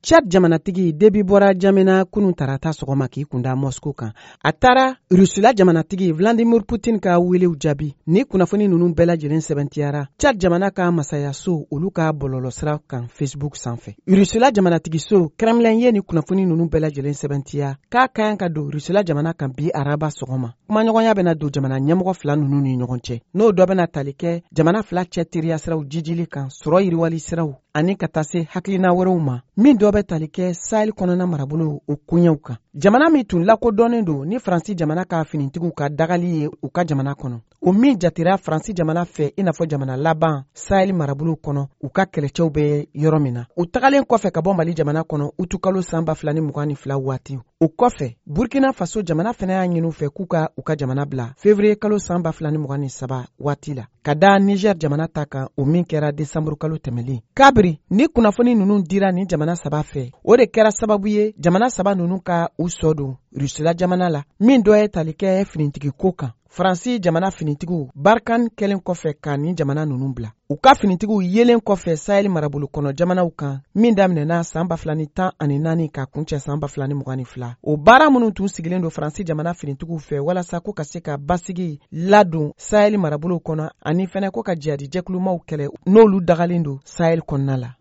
Chad jamanatigi debi bɔra Jamena kunun tarata sɔgɔma k'i kunda Moscow kan. A taara Rusula jamanatigi Vladimir Putin ka welew jaabi. Ni kunnafoni nunu bɛɛ lajɛlen sɛbɛntiyara Chad jamana ka masayaso olu ka bɔlɔlɔsira kan Facebook sanfɛ. Rusula jamanatigi so Kremlin ye ni kunnafoni nunu bɛɛ lajɛlen sɛbɛntiya k'a kayan ka don Rusula jamana kan bi araba sɔgɔma. Kumaɲɔgɔnya bɛna don jamana ɲɛmɔgɔ fila nunu ni ɲɔgɔn cɛ. N'o dɔ bɛna tali kɛ jamana fila cɛ teriya siraw jijili kan sɔrɔ yiriwali siraw ani ka taa se hakilina wɛrɛw ma min dɔ bɛ tali kɛ Sahel kɔnɔna marabolo o koɲɛw kan. Jamana min tun lakodɔnnen don ni Faransi jamana ka finitigiw ka dagali ye u ka jamana kɔnɔ. O min jatira Faransi jamana fɛ i n'a fɔ jamana laban Sahel marabolo kɔnɔ u ka kɛlɛcɛw bɛ yɔrɔ min na. U tagalen kɔfɛ ka bɔ Mali jamana kɔnɔ utukalo san 2022 waati. O kɔfɛ Burkina Faso jamana fɛnɛ y'a ɲini u fɛ k'u ka u ka jamana bila février kalo san 2023 waati la. Ka da Niger jamana ta kan o min kɛra décembre kalo tɛmɛlen. Kabiri ni kunnafoni nunu dira ni jamana saba fɛ o de kɛra sababu ye jamana saba nunu ka u sɔ don Rusula jamana la min dɔ ye tali kɛ finitigi ko kan. Faransi jamana finitigiw Barkan kɛlen kɔfɛ ka ni jamana nunu bila. U ka finitigiw yelen kɔfɛ Sahel marabolo kɔnɔ jamanaw kan min daminɛna san 2014 ka kuncɛ san 2022. O baara minnu tun sigilen don Faransi jamana finitigiw fɛ walasa ko ka se ka basigi ladon Sahel marabolo kɔnɔ ani fɛnɛ ko ka jihadi jɛkulumaw kɛlɛ n'olu dagalen don Sahel kɔnɔna la.